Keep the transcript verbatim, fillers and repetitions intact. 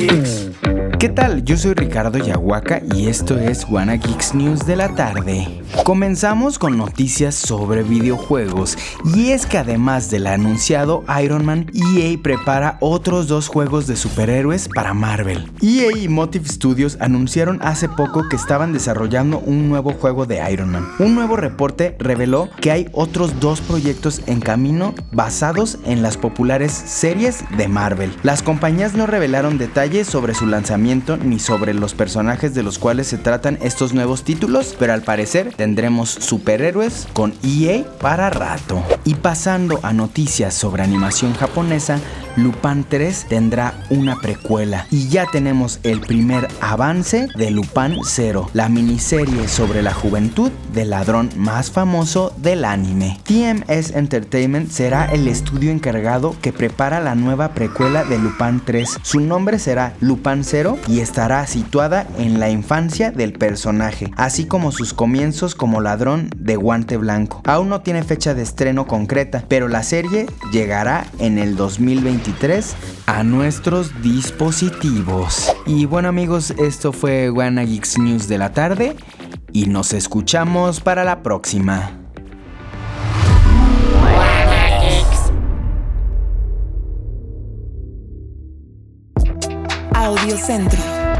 Geeks. ¿Qué tal? Yo soy Ricardo Yahuaca y esto es Wanna Geeks News de la tarde. Comenzamos con noticias sobre videojuegos, y es que además del anunciado Iron Man, E A prepara otros dos juegos de superhéroes para Marvel. E A y Motive Studios anunciaron hace poco que estaban desarrollando un nuevo juego de Iron Man. Un nuevo reporte reveló que hay otros dos proyectos en camino basados en las populares series de Marvel. Las compañías no revelaron detalles sobre su lanzamiento ni sobre los personajes de los cuales se tratan estos nuevos títulos, pero al parecer tendremos superhéroes con E A para rato. Y pasando a noticias sobre animación japonesa, Lupin tres tendrá una precuela y ya tenemos el primer avance de Lupin cero, la miniserie sobre la juventud del ladrón más famoso del anime. T M S Entertainment será el estudio encargado que prepara la nueva precuela de Lupin tres. Su nombre será Lupin cero y estará situada en la infancia del personaje, así como sus comienzos como ladrón de guante blanco. Aún no tiene fecha de estreno concreta, pero la serie llegará en el dos mil veintitrés a nuestros dispositivos. Y bueno amigos, esto fue Wanna Geeks News de la tarde y nos escuchamos para la próxima. Audio Centro.